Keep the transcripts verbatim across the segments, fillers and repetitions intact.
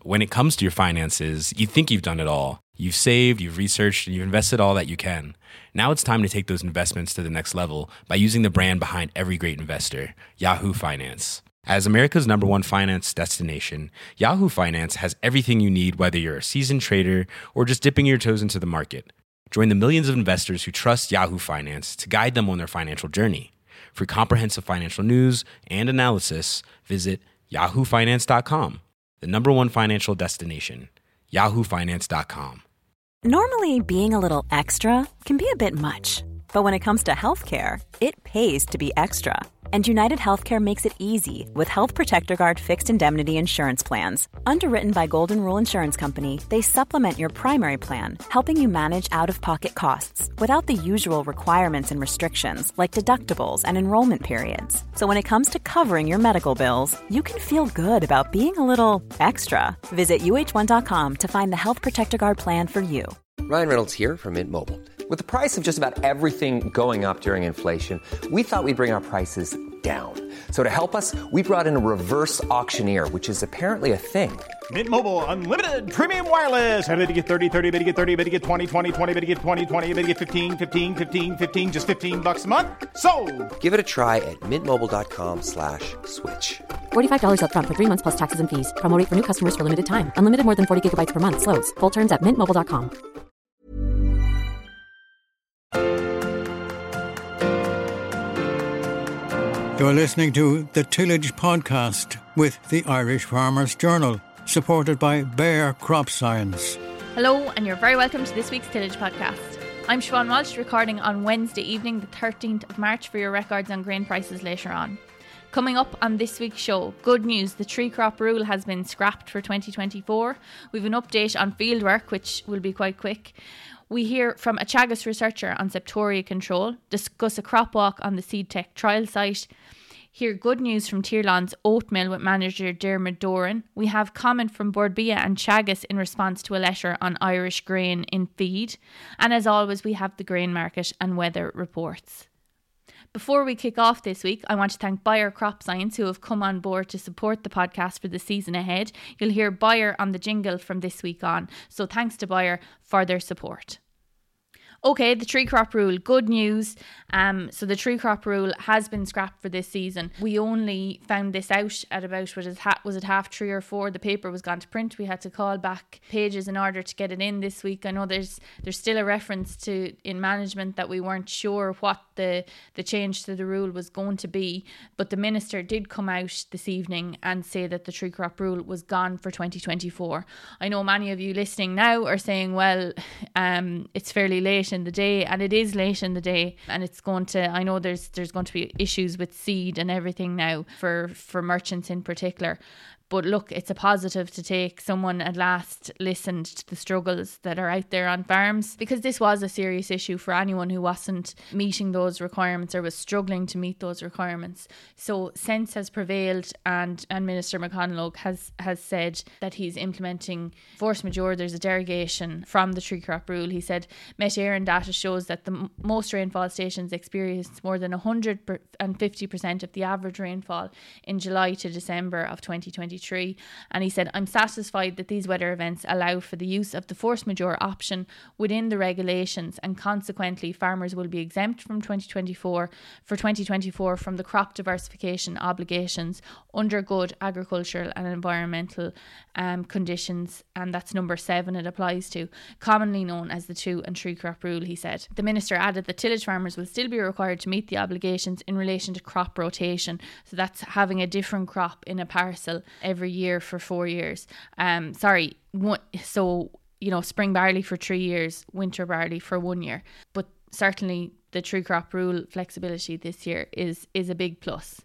when it comes to your finances, you think you've done it all. You've saved, you've researched, and you've invested all that you can. Now it's time to take those investments to the next level by using the brand behind every great investor, Yahoo Finance. As America's number one finance destination, Yahoo Finance has everything you need, whether you're a seasoned trader or just dipping your toes into the market. Join the millions of investors who trust Yahoo Finance to guide them on their financial journey. For comprehensive financial news and analysis, visit yahoo finance dot com, the number one financial destination, yahoo finance dot com. Normally, being a little extra can be a bit much, but when it comes to healthcare, it pays to be extra. And United Healthcare makes it easy with Health Protector Guard fixed indemnity insurance plans. Underwritten by Golden Rule Insurance Company, they supplement your primary plan, helping you manage out-of-pocket costs without the usual requirements and restrictions like deductibles and enrollment periods. So when it comes to covering your medical bills, you can feel good about being a little extra. Visit U H one dot com to find the Health Protector Guard plan for you. Ryan Reynolds here from Mint Mobile. With the price of just about everything going up during inflation, we thought we'd bring our prices down. So to help us, we brought in a reverse auctioneer, which is apparently a thing. Mint Mobile Unlimited Premium Wireless. How to get thirty, thirty, how to get thirty, how to get twenty, twenty, twenty, how to get twenty, twenty, how to get fifteen, fifteen, fifteen, fifteen, just fifteen bucks a month? Sold! Give it a try at mintmobile.com slash switch. forty-five dollars up front for three months plus taxes and fees. Promo rate for new customers for limited time. Unlimited more than forty gigabytes per month. Slows full terms at mint mobile dot com. You're listening to the Tillage Podcast with the Irish Farmers Journal, supported by Bayer Crop Science. Hello, and you're very welcome to this week's Tillage Podcast. I'm Siobhan Walsh, recording on Wednesday evening, the thirteenth of March, for your records on grain prices later on. Coming up on this week's show, good news, the tree crop rule has been scrapped for twenty twenty-four. We've an update on fieldwork, which will be quite quick. We hear from a Teagasc researcher on septoria control, discuss a crop walk on the SeedTech trial site, hear good news from Tirlan's oat mill with manager Dermot Doran. We have comment from Bord Bia and Teagasc in response to a letter on Irish grain in feed. And as always, we have the grain market and weather reports. Before we kick off this week, I want to thank Bayer Crop Science, who have come on board to support the podcast for the season ahead. You'll hear Bayer on the jingle from this week on, so thanks to Bayer for their support. Okay, the tree crop rule, good news. Um, so the tree crop rule has been scrapped for this season. We only found this out at about, was it, was it half three or four? The paper was gone to print. We had to call back pages in order to get it in this week. I know there's there's still a reference to in management that we weren't sure what the, the change to the rule was going to be. But the minister did come out this evening and say that the tree crop rule was gone for twenty twenty-four. I know many of you listening now are saying, well, um, it's fairly late in the day, and it is late in the day, and it's going to, I know there's there's going to be issues with seed and everything now for for merchants in particular. But look, it's a positive to take. Someone at last listened to the struggles that are out there on farms, because this was a serious issue for anyone who wasn't meeting those requirements or was struggling to meet those requirements. So sense has prevailed, and, and Minister McConalogue has, has said that he's implementing force majeure. There's a derogation from the tree crop rule. He said Met Éireann data shows that the m- most rainfall stations experienced more than one hundred fifty percent of the average rainfall in July to December of twenty twenty-three. And he said, I'm satisfied that these weather events allow for the use of the force majeure option within the regulations, and consequently farmers will be exempt from twenty twenty-four for twenty twenty-four from the crop diversification obligations under good agricultural and environmental um, conditions. And that's number seven it applies to, commonly known as the two and three crop rule, he said. The minister added that tillage farmers will still be required to meet the obligations in relation to crop rotation. So that's having a different crop in a parcel every year for four years. Um, sorry, one, so, you know, spring barley for three years, winter barley for one year. But certainly the tree crop rule flexibility this year is is a big plus.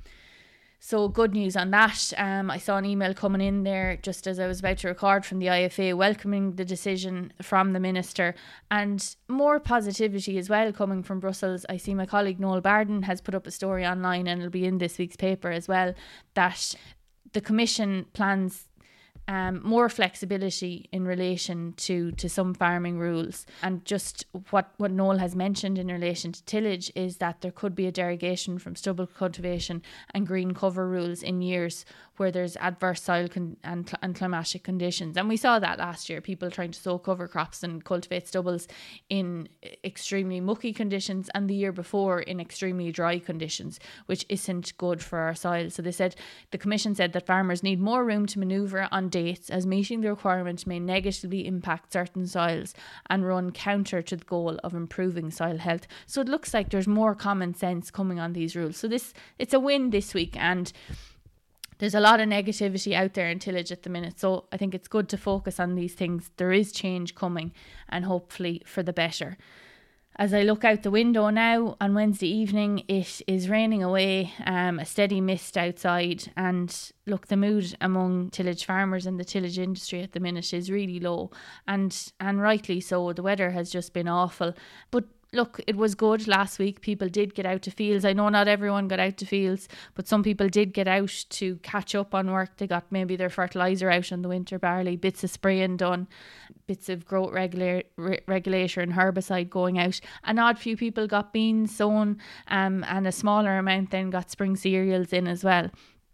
So good news on that. Um, I saw an email coming in there just as I was about to record from the I F A welcoming the decision from the minister, and more positivity as well coming from Brussels. I see my colleague Noel Barden has put up a story online, and it'll be in this week's paper as well, that the Commission plans um, more flexibility in relation to, to some farming rules. And just what, what Noel has mentioned in relation to tillage is that there could be a derogation from stubble cultivation and green cover rules in years where there's adverse soil con- and, cl- and climatic conditions. And we saw that last year, people trying to sow cover crops and cultivate stubbles in extremely mucky conditions, and the year before in extremely dry conditions, which isn't good for our soil. So they said, the Commission said that farmers need more room to manoeuvre on dates, as meeting the requirement may negatively impact certain soils and run counter to the goal of improving soil health. So it looks like there's more common sense coming on these rules. So this it's a win this week, and there's a lot of negativity out there in tillage at the minute. So I think it's good to focus on these things. There is change coming, and hopefully for the better. As I look out the window now on Wednesday evening, it is raining away, um, a steady mist outside, and look, the mood among tillage farmers and the tillage industry at the minute is really low, and and rightly so. The weather has just been awful, but look, it was good last week. People did get out to fields. I know not everyone got out to fields, but some people did get out to catch up on work. They got maybe their fertiliser out on the winter barley, bits of spraying done, bits of growth regula- re- regulator and herbicide going out. An odd few people got beans sown, um, and a smaller amount then got spring cereals in as well,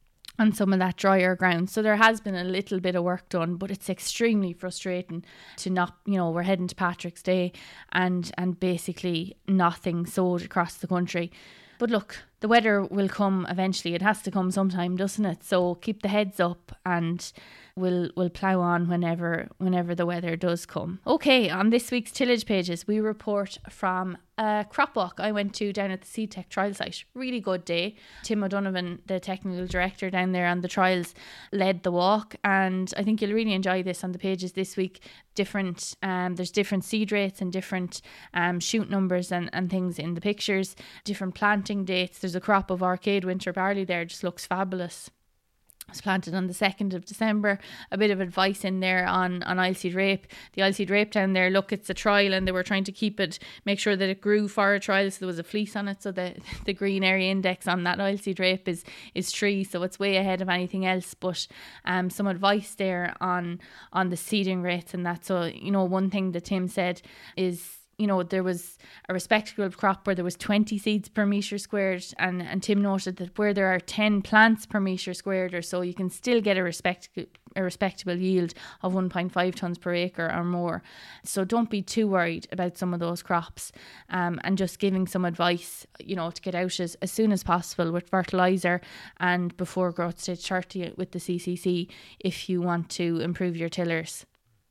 on some of that drier ground. So there has been a little bit of work done, but it's extremely frustrating to not, you know, we're heading to Patrick's Day and and basically nothing sowed across the country. But look, the weather will come eventually. It has to come sometime, doesn't it? So keep the heads up, and we'll we'll plough on whenever whenever the weather does come. Okay, on this week's tillage pages, we report from a crop walk I went to down at the Seedtech trial site. Really good day. Tim O'Donovan, the technical director down there on the trials, led the walk, and I think you'll really enjoy this on the pages this week. Different, um, there's different seed rates and different um, shoot numbers and, and things in the pictures, different planting dates. There's a crop of Arcade winter barley there, just looks fabulous. It was planted on the second of December. A bit of advice in there on, on oilseed rape. The oilseed rape down there, look, it's a trial, and they were trying to keep it, make sure that it grew for a trial, so there was a fleece on it, so the, the green area index on that oilseed rape is, is three, so it's way ahead of anything else. But um, some advice there on, on the seeding rates and that. So, you know, one thing that Tim said is, you know, there was a respectable crop where there was twenty seeds per metre squared, and, and Tim noted that where there are ten plants per metre squared or so, you can still get a respect a respectable yield of one point five tonnes per acre or more. So don't be too worried about some of those crops, um, and just giving some advice, you know, to get out as, as soon as possible with fertiliser and before growth stage thirty with the C C C if you want to improve your tillers.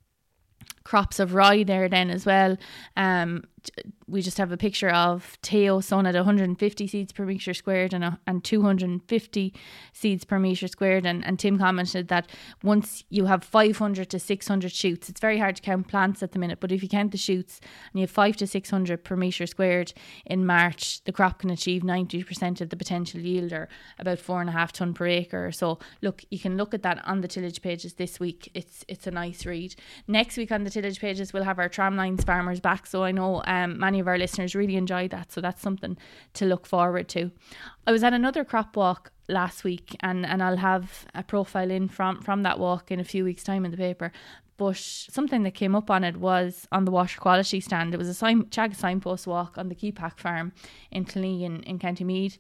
Crops of rye there then as well. Um, we just have a picture of Teo sown at one hundred fifty seeds per metre squared and, a, and two hundred fifty seeds per metre squared. And, and Tim commented that once you have five hundred to six hundred shoots, it's very hard to count plants at the minute, but if you count the shoots and you have five to six hundred per metre squared in March, the crop can achieve ninety percent of the potential yield, or about four and a half tonne per acre. So look, you can look at that on the tillage pages this week. It's it's a nice read. Next week on the tillage pages, we'll have our Tramlines farmers back. So I know um, many of our listeners really enjoy that, so that's something to look forward to. I was at another crop walk last week, and, and I'll have a profile in from, from that walk in a few weeks' time in the paper. But something that came up on it was on the water quality stand. It was a sign, Teagasc signpost walk on the Keepack farm in Clonee in, in County Meath.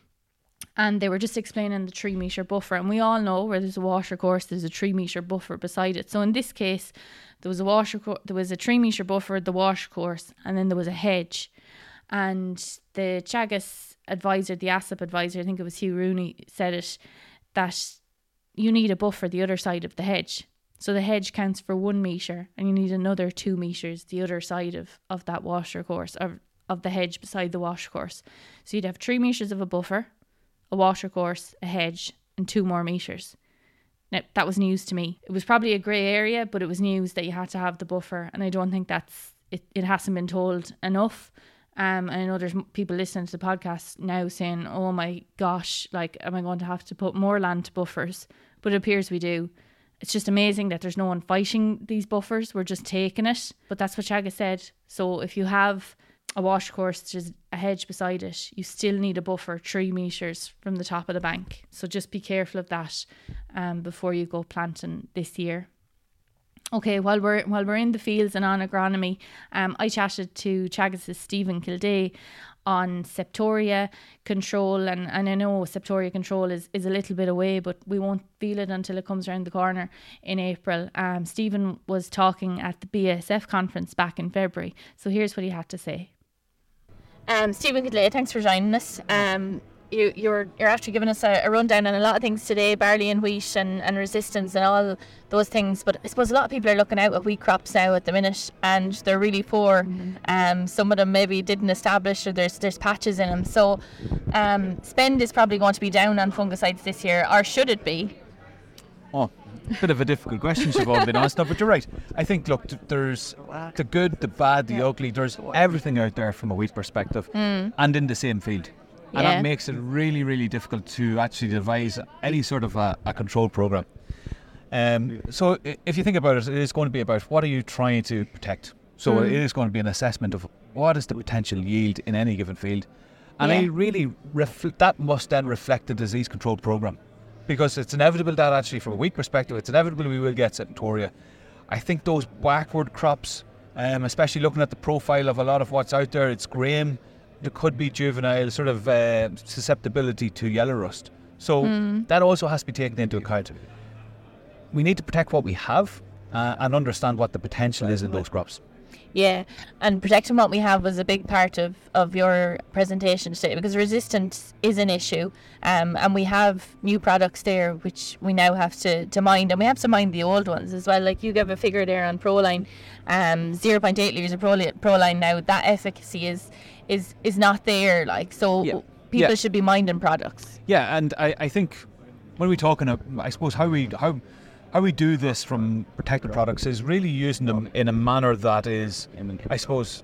And they were just explaining the three metre buffer. And we all know where there's a water course, there's a three metre buffer beside it. So in this case, there was a water co- there was a three metre buffer, the water course, and then there was a hedge. And the Teagasc advisor, the A S I P advisor, I think it was Hugh Rooney, said it, that you need a buffer the other side of the hedge. So the hedge counts for one metre, and you need another two metres the other side of, of that water course, of, of the hedge beside the water course. So you'd have three metres of a buffer, a water course, a hedge, and two more metres. Now, that was news to me. It was probably a grey area, but it was news that you had to have the buffer, and I don't think that's it, it hasn't been told enough. Um, and I know there's people listening to the podcast now saying, oh my gosh, like, am I going to have to put more land to buffers? But it appears we do. It's just amazing that there's no one fighting these buffers. We're just taking it. But that's what Teagasc said. So if you have a wash course, there's a hedge beside it, you still need a buffer three metres from the top of the bank. So just be careful of that um, before you go planting this year. Okay, while we're while we're in the fields and on agronomy, um, I chatted to Teagasc's Stephen Kildea on septoria control, and, and I know septoria control is, is a little bit away, but we won't feel it until it comes around the corner in April. Um, Stephen was talking at the B A S F conference back in February, so here's what he had to say. Um, Stephen Kildea, thanks for joining us. Um, you, you're you're actually giving us a, a rundown on a lot of things today, barley and wheat and, and resistance and all those things. But I suppose a lot of people are looking out at wheat crops now at the minute, and they're really poor. Mm-hmm. Um, some of them maybe didn't establish, or there's there's patches in them. So um, spend is probably going to be down on fungicides this year, or should it be? Oh, a bit of a difficult question, Siobhan, being honest. No, but you're right. I think, look, th- there's the good, the bad, the yeah. ugly. There's everything out there from a wheat perspective, mm. and in the same field. And yeah. that makes it really, really difficult to actually devise any sort of a, a control program. Um, so if you think about it, it is going to be about what are you trying to protect. So mm. it is going to be an assessment of what is the potential yield in any given field. And yeah. I really refl- that must then reflect the disease control program. Because it's inevitable that actually from a wheat perspective, it's inevitable we will get septoria. I think those backward crops, um, especially looking at the profile of a lot of what's out there, it's grain, there could be juvenile sort of uh, susceptibility to yellow rust. So mm. that also has to be taken into account. We need to protect what we have uh, and understand what the potential is in those crops. Yeah, and protecting what we have was a big part of, of your presentation today, because resistance is an issue, um, and we have new products there which we now have to, to mind, and we have to mind the old ones as well. Like you gave a figure there on Proline, um, zero point eight litres of Proline now, that efficacy is is, is not there, like so yeah. people yeah. should be minding products. Yeah, and I, I think when we're talking, uh, I suppose how we how How we do this from protected products is really using them in a manner that is, I suppose,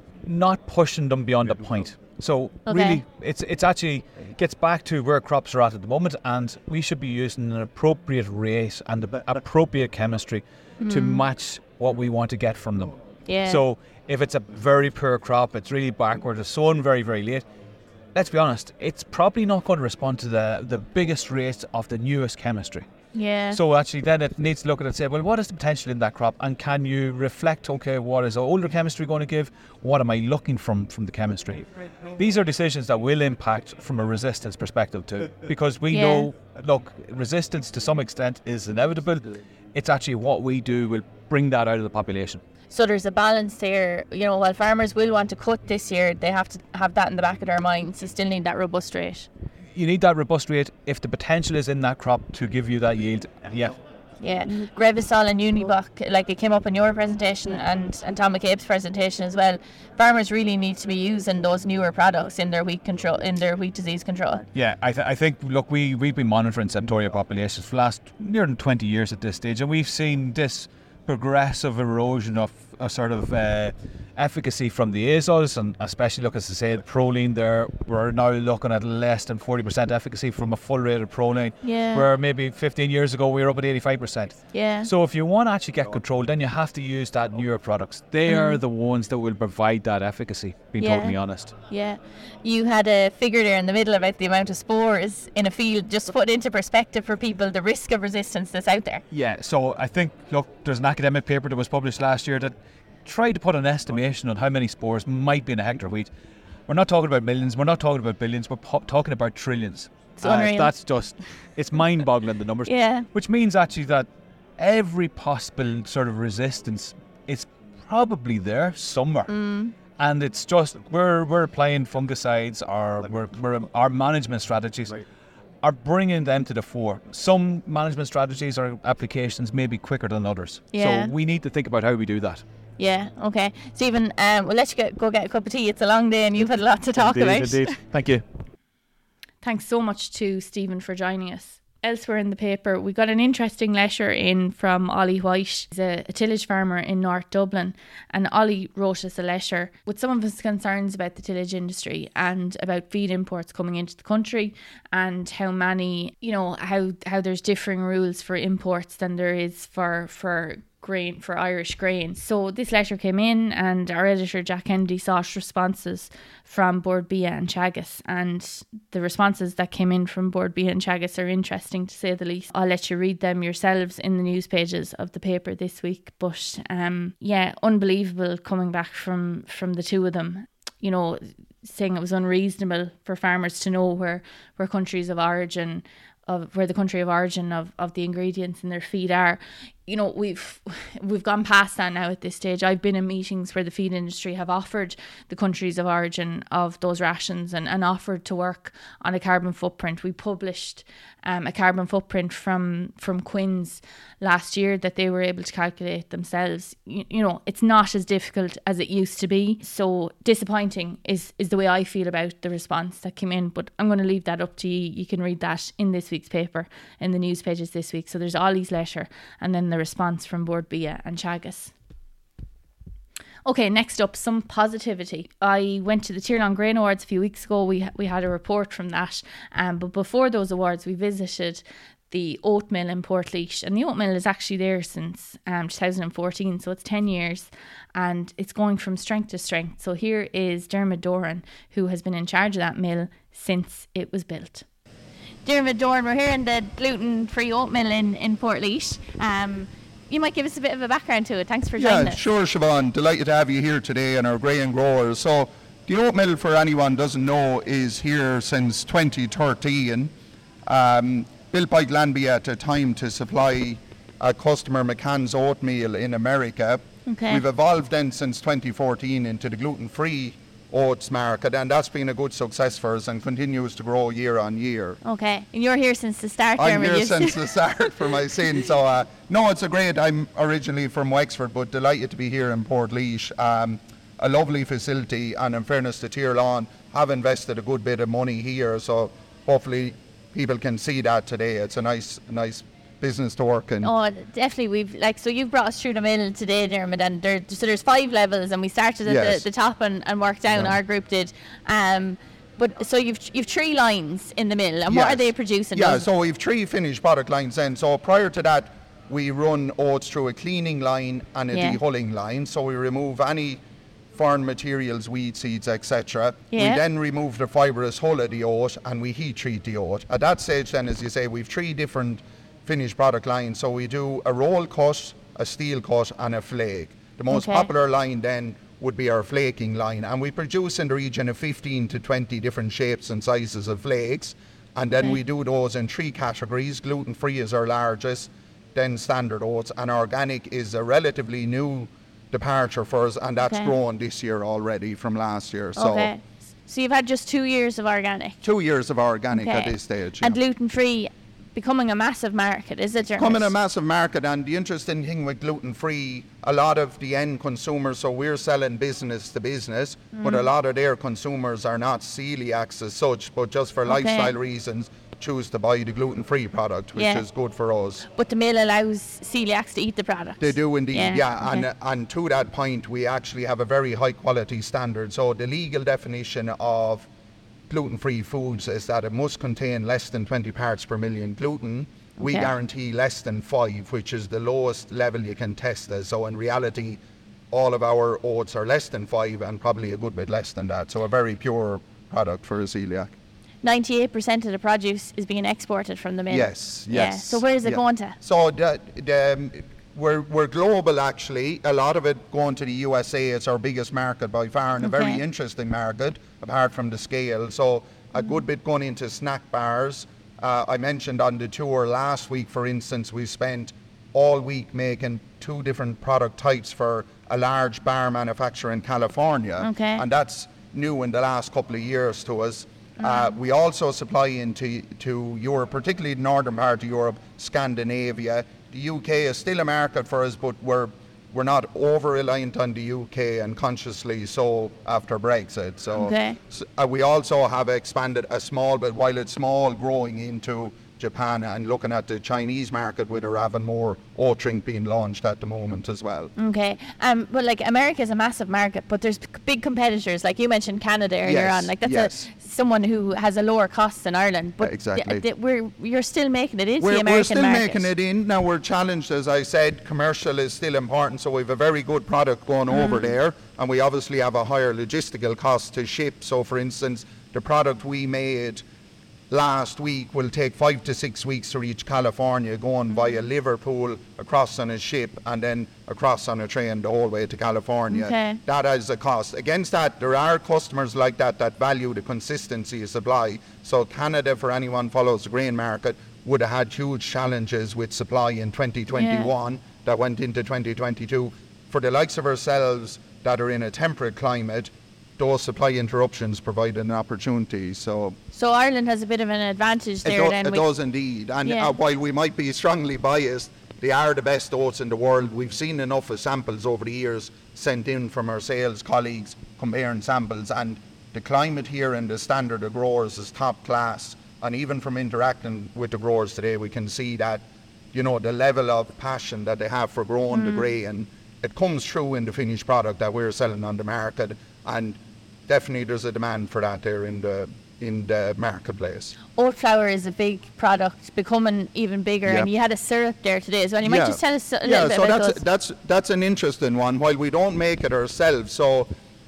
not pushing them beyond a point. So okay. really, it's it's actually gets back to where crops are at at the moment, and we should be using an appropriate rate and the appropriate chemistry mm. to match what we want to get from them. Yeah. So if it's a very poor crop, it's really backward, it's sown very, very late, let's be honest, it's probably not going to respond to the, the biggest rate of the newest chemistry. Yeah. So actually then it needs to look at it and say, well, what is the potential in that crop, and can you reflect, okay, what is older chemistry going to give, what am I looking from from the chemistry? These are decisions that will impact from a resistance perspective too, because we yeah. know, look, resistance to some extent is inevitable. It's actually what we do will bring that out of the population. So there's a balance there, you know, while farmers will want to cut this year, they have to have that in the back of their minds. They still need that robust rate. You need that robust rate if the potential is in that crop to give you that yield. Yeah. Yeah. Grevissol and Unibuck, like it came up in your presentation and, and Tom McCabe's presentation as well. Farmers really need to be using those newer products in their wheat control, in their wheat disease control. Yeah, I, th- I think, look, we, we've been monitoring septoria populations for the last nearly twenty years at this stage, and we've seen this progressive erosion of a sort of uh, efficacy from the azoles, and especially, look, as I said, proline there, we're now looking at less than forty percent efficacy from a full rate of proline, yeah. where maybe fifteen years ago we were up at eighty-five percent. Yeah. So if you want to actually get control, then you have to use that newer products. They mm. are the ones that will provide that efficacy, being yeah. totally honest. Yeah. You had a figure there in the middle about the amount of spores in a field, just to put into perspective for people the risk of resistance that's out there. Yeah, so I think, look, there's an academic paper that was published last year that tried to put an estimation on how many spores might be in a hectare of wheat. We're not talking about millions, we're not talking about billions, we're po- talking about trillions. It's uh, that's just, it's mind-boggling, the numbers. Yeah. Which means actually that every possible sort of resistance is probably there somewhere. Mm. And it's just, we're we're applying fungicides, or we're, we're, our management strategies are bringing them to the fore. Some management strategies or applications may be quicker than others. Yeah. So we need to think about how we do that. Yeah, okay. Stephen, um, we'll let you get, go get a cup of tea. It's a long day and you've had a lot to talk indeed, about. Indeed, thank you. Thanks so much to Stephen for joining us. Elsewhere in the paper, we got an interesting letter in from Ollie White. He's a, a tillage farmer in North Dublin, and Ollie wrote us a letter with some of his concerns about the tillage industry and about feed imports coming into the country, and how many, you know, how how there's differing rules for imports than there is for for grain for Irish grain. So this letter came in, and our editor Jack Kennedy sought responses from Bord Bia and Teagasc, and the responses that came in from Bord Bia and Teagasc are interesting to say the least. I'll let you read them yourselves in the news pages of the paper this week, but um, yeah, unbelievable coming back from, from the two of them, you know, saying it was unreasonable for farmers to know where, where countries of origin of where the country of origin of, of the ingredients in their feed are. You know, we've we've gone past that now at this stage. I've been in meetings where the feed industry have offered the countries of origin of those rations and, and offered to work on a carbon footprint. We published um, a carbon footprint from from Quinn's last year that they were able to calculate themselves. You, you know, it's not as difficult as it used to be. So disappointing is, is the way I feel about the response that came in. But I'm going to leave that up to you. You can read that in this week's paper, in the news pages this week. So there's Ollie's letter and then the response from Bord Bia and Teagasc. Okay, next up, some positivity. I went to the Tirlán Grain Awards a few weeks ago. We we had a report from that. Um, but before those awards, we visited the oat mill in Portlaoise, and the oat mill is actually there since um, two thousand fourteen, so it's ten years, and it's going from strength to strength. So here is Dermot Doran, who has been in charge of that mill since it was built. Dermot Doran, we're here in the gluten-free oat mill in, in Portlaoise. Um, you might give us a bit of a background to it. Thanks for joining yeah, us. Yeah, sure, Siobhan. Delighted to have you here today and our grain growers. So the oat mill, for anyone doesn't know, is here since twenty thirteen. Um, built by Glanbia at a time to supply a customer McCann's oatmeal in America. Okay. We've evolved then since twenty fourteen into the gluten-free oats market, and that's been a good success for us and continues to grow year on year. Okay, and you're here since the start. I'm Dermot, here since the start for my sin, so uh, no, it's a great, I'm originally from Wexford, but delighted to be here in Portlaoise. Um, a lovely facility, and in fairness to Tirlán, have invested a good bit of money here, so hopefully people can see that today. It's a nice, nice business to work in. Oh, definitely. We've like so you've brought us through the mill today, Dermot, and there, so there's five levels, and we started at yes. the, the top and, and worked down. Yeah. Our group did. Um, but so you've you've three lines in the mill, and yes. what are they producing? Yeah, so we've three finished product lines then. So prior to that, we run oats through a cleaning line and a yeah. dehulling line. So we remove any foreign materials, weed seeds, et cetera. Yeah. We then remove the fibrous hull of the oat and we heat treat the oat. At that stage then, as you say, we've three different finished product lines. So we do a roll cut, a steel cut and a flake. The most okay. popular line then would be our flaking line, and we produce in the region of fifteen to twenty different shapes and sizes of flakes, and then okay. we do those in three categories. Gluten-free is our largest, then standard oats, and organic is a relatively new departure for us, and that's okay. grown this year already from last year. So okay. So you've had just two years of organic? Two years of organic okay. at this stage. And yeah. gluten-free becoming a massive market, is it? Becoming a massive market, and the interesting thing with gluten-free, a lot of the end consumers, so we're selling business to business, mm. but a lot of their consumers are not celiacs as such, but just for okay. lifestyle reasons choose to buy the gluten-free product, which yeah. is good for us. But the mill allows celiacs to eat the product? They do indeed, yeah. yeah. Okay. And, and to that point, we actually have a very high quality standard. So the legal definition of gluten-free foods is that it must contain less than twenty parts per million gluten. Okay. We guarantee less than five, which is the lowest level you can test as. So in reality, all of our oats are less than five and probably a good bit less than that. So a very pure product for a celiac. ninety-eight percent of the produce is being exported from the mill. Yes, yes. Yeah. So where is it yeah. going to? So the, the, um, we're we're global actually. A lot of it going to the U S A. It's our biggest market by far, and okay. a very interesting market apart from the scale. So a good bit going into snack bars. Uh, I mentioned on the tour last week, for instance, we spent all week making two different product types for a large bar manufacturer in California. Okay. And that's new in the last couple of years to us. Uh, we also supply into to Europe, particularly the northern part of Europe, Scandinavia. The U K is still a market for us, but we're we're not over-reliant on the U K, and consciously so after Brexit. So, okay. so uh, we also have expanded a small, but while it's small, growing into Japan, and looking at the Chinese market with a Avonmore oat drink being launched at the moment as well. Okay, um, but like America is a massive market, but there's big competitors, like you mentioned Canada earlier yes, on. Like that's yes. a, someone who has a lower cost than Ireland, but exactly. th- th- we're you're still making it into we're, the American We're still market. making it in. Now we're challenged, as I said, commercial is still important, so we have a very good product going mm. over there, and we obviously have a higher logistical cost to ship. So for instance, the product we made last week will take five to six weeks to reach California, going via Liverpool, across on a ship, and then across on a train the whole way to California. Okay. That is a cost. Against that, there are customers like that that value the consistency of supply. So Canada, for anyone who follows the grain market, would have had huge challenges with supply in twenty twenty-one yeah. that went into twenty twenty-two. For the likes of ourselves that are in a temperate climate, those supply interruptions provide an opportunity. So so Ireland has a bit of an advantage there. It, do, then it does indeed. And yeah. uh, while we might be strongly biased, they are the best oats in the world. We've seen enough of samples over the years sent in from our sales colleagues comparing samples, and the climate here and the standard of growers is top class. And even from interacting with the growers today, we can see that, you know, the level of passion that they have for growing mm. the grain, it comes through in the finished product that we're selling on the market. And definitely there's a demand for that there in the in the marketplace. Oat flour is a big product, becoming even bigger, yeah. and you had a syrup there today as well. You might yeah. just tell us a yeah, little bit so about that's those. that's that's an interesting one. While we don't make it ourselves, so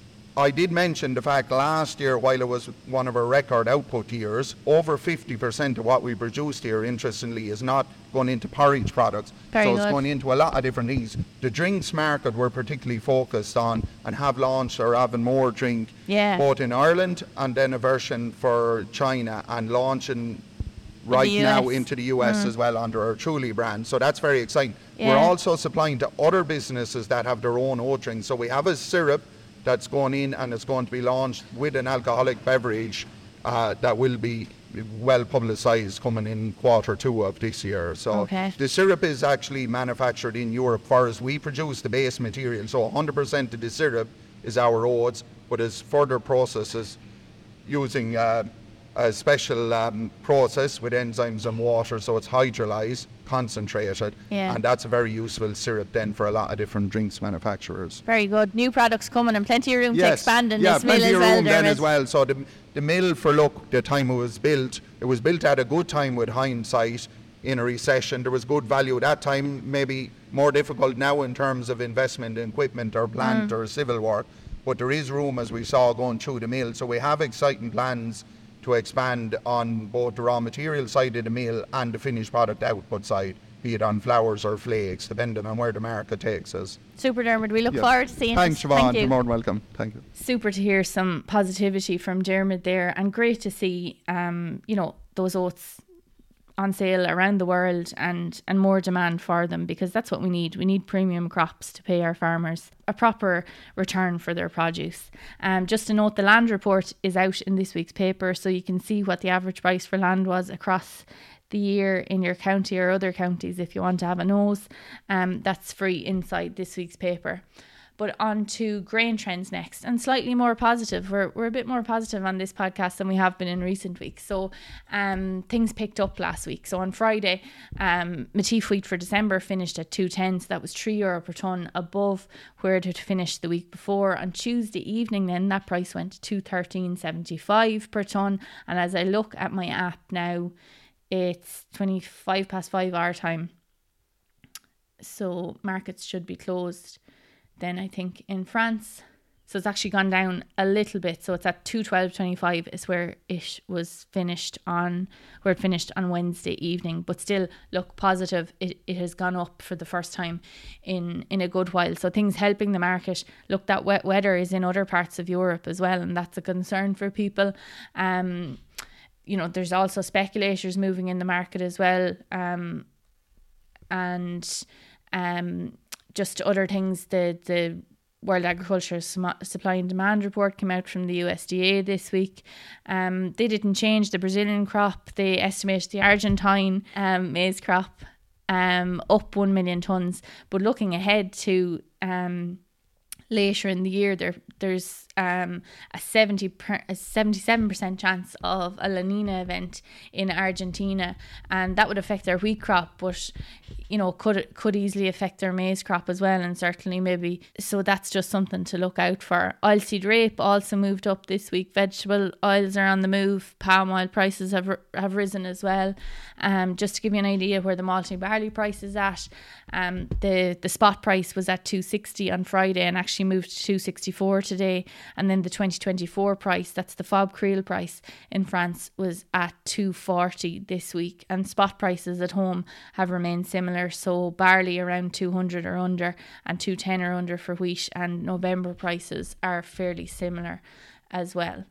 I did mention the fact last year, while it was one of our record output years, over fifty percent of what we produced here, interestingly, is not going into porridge products. Very so good. It's going into a lot of different things. The drinks market we're particularly focused on, and have launched our Avonmore drink, yeah. both in Ireland and then a version for China, and launching right now into the U S mm. as well under our Truly brand. So that's very exciting. Yeah. We're also supplying to other businesses that have their own oat drinks. So we have a syrup that's going in, and it's going to be launched with an alcoholic beverage uh, that will be well publicised coming in quarter two of this year. So okay. the syrup is actually manufactured in Europe for us. We produce the base material, so one hundred percent of the syrup is our oats, but is further processes using uh, a special um, process with enzymes and water, so it's hydrolyzed, concentrated, yeah. and that's a very useful syrup then for a lot of different drinks manufacturers. Very good. New products coming, and plenty of room yes. to expand in yeah, this mill plenty as of well. room then Dermot. as well. So the, the mill, for look, the time it was built, it was built at a good time with hindsight in a recession. There was good value at that time, maybe more difficult now in terms of investment in equipment or plant mm. or civil work, but there is room, as we saw, going through the mill. So we have exciting plans to expand on both the raw material side of the mill and the finished product output side, be it on flours or flakes, depending on where the market takes us. Super, Dermot. We look yep. forward to seeing Thanks, it. Siobhan. Thank you. You're more than welcome. Thank you. Super to hear some positivity from Dermot there, and great to see, um, you know, those oats on sale around the world, and and more demand for them, because that's what we need. We need premium crops to pay our farmers a proper return for their produce. Um, just to note, the land report is out in this week's paper, so you can see what the average price for land was across the year in your county or other counties if you want to have a nose. Um, that's free inside this week's paper. But on to grain trends next, and slightly more positive. We're we're a bit more positive on this podcast than we have been in recent weeks. So um, things picked up last week. So on Friday, um, Matif wheat for December finished at two ten, so that was three euro per tonne above where it had finished the week before. On Tuesday evening then, that price went to two thirteen seventy-five per tonne, and as I look at my app now, it's twenty-five past five our time. So markets should be closed then, I think, in France. So it's actually gone down a little bit. So it's at two twelve twenty-five is where it was finished on, where it finished on Wednesday evening. But still, look positive. It it has gone up for the first time in, in a good while. So things helping the market. Look, that wet weather is in other parts of Europe as well, and that's a concern for people. Um, you know, there's also speculators moving in the market as well. Um, and um. Just other things, the the World Agriculture Supply and Demand report came out from the U S D A this week. Um, they didn't change the Brazilian crop. They estimated the Argentine um, maize crop um, up one million tonnes. But looking ahead to um, later in the year, there there's um, a seventy per, a seventy-seven percent chance of a La Nina event in Argentina, and that would affect their wheat crop, but you know could could easily affect their maize crop as well, and certainly maybe so that's just something to look out for. Oilseed rape also moved up this week. Vegetable oils are on the move. Palm oil prices have have risen as well. Um, just to give you an idea where the malting barley price is at, um, the the spot price was at two sixty on Friday and actually moved to two sixty-four today, and then the twenty twenty-four price, that's the Fob Creel price in France, was at two forty this week, and spot prices at home have remained similar, so barley around two hundred or under and two ten or under for wheat, and November prices are fairly similar as well.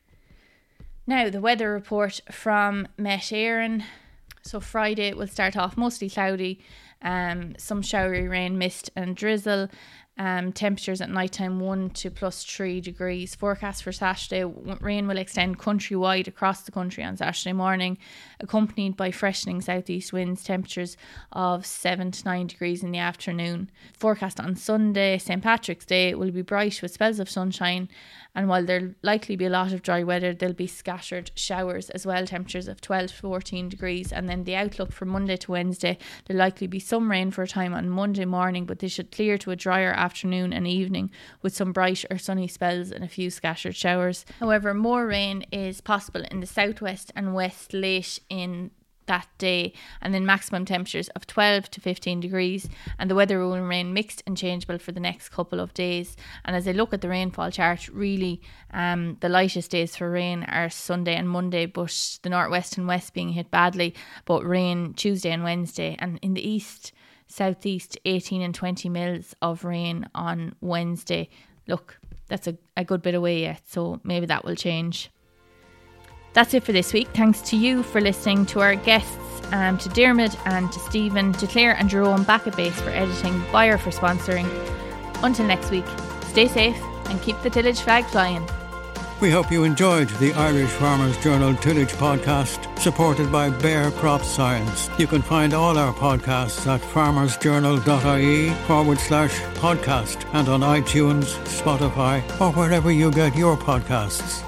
Now the weather report from Met Éireann. So Friday will start off mostly cloudy, um, some showery rain, mist and drizzle. Um, temperatures at night time one to plus three degrees. Forecast for Saturday, rain will extend countrywide across the country on Saturday morning, accompanied by freshening southeast winds, temperatures of seven to nine degrees in the afternoon. Forecast on Sunday, Saint Patrick's Day, will be bright with spells of sunshine, and while there'll likely be a lot of dry weather, there'll be scattered showers as well, temperatures of twelve to fourteen degrees. And then the outlook for Monday to Wednesday, there'll likely be some rain for a time on Monday morning, but they should clear to a drier afternoon and evening with some bright or sunny spells and a few scattered showers. However, more rain is possible in the southwest and west late in that day, and then maximum temperatures of twelve to fifteen degrees, and the weather will remain mixed and changeable for the next couple of days. And as I look at the rainfall chart, really um, the lightest days for rain are Sunday and Monday, but the northwest and west being hit badly, but rain Tuesday and Wednesday, and in the east southeast eighteen and twenty mils of rain on Wednesday. Look, that's a, a good bit away yet, so maybe that will change. That's it for this week. Thanks to you for listening, to our guests, um, to Dermot and to Stephen, to Claire and Jerome back at base for editing, Bayer for sponsoring. Until next week, stay safe and keep the tillage flag flying. We hope you enjoyed the Irish Farmers Journal Tillage Podcast, supported by Bayer Crop Science. You can find all our podcasts at farmersjournal.ie forward slash podcast and on iTunes, Spotify, or wherever you get your podcasts.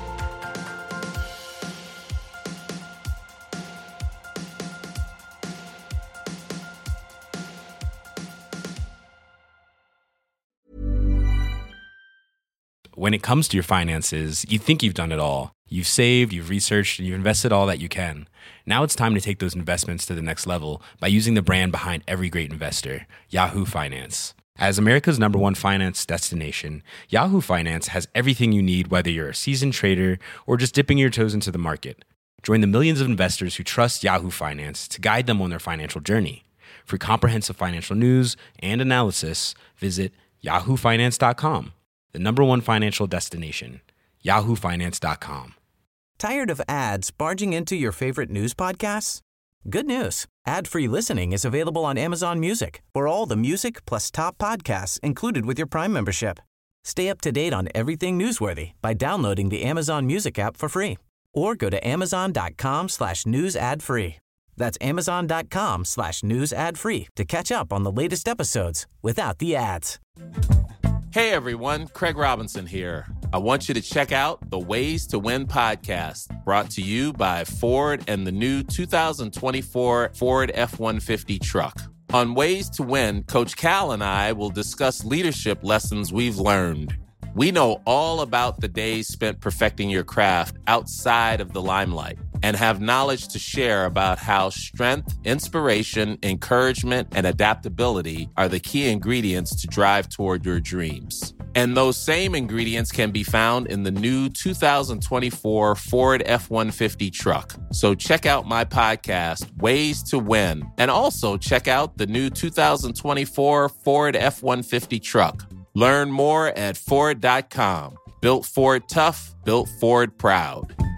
When it comes to your finances, you think you've done it all. You've saved, you've researched, and you've invested all that you can. Now it's time to take those investments to the next level by using the brand behind every great investor, Yahoo Finance. As America's number one finance destination, Yahoo Finance has everything you need, whether you're a seasoned trader or just dipping your toes into the market. Join the millions of investors who trust Yahoo Finance to guide them on their financial journey. For comprehensive financial news and analysis, visit yahoo finance dot com. The number one financial destination, yahoo finance dot com. Tired of ads barging into your favorite news podcasts? Good news. Ad-free listening is available on Amazon Music for all the music plus top podcasts included with your Prime membership. Stay up to date on everything newsworthy by downloading the Amazon Music app for free or go to amazon.com slash news ad free. That's amazon.com slash news ad free to catch up on the latest episodes without the ads. Hey everyone, Craig Robinson here. I want you to check out the Ways to Win podcast, brought to you by Ford and the new two thousand twenty-four Ford F one fifty truck. On Ways to Win, Coach Cal and I will discuss leadership lessons we've learned. We know all about the days spent perfecting your craft outside of the limelight and have knowledge to share about how strength, inspiration, encouragement, and adaptability are the key ingredients to drive toward your dreams. And those same ingredients can be found in the new two thousand twenty-four Ford F one fifty truck. So check out my podcast, Ways to Win, and also check out the new two thousand twenty-four Ford F one fifty truck. Learn more at Ford dot com. Built Ford tough, built Ford proud.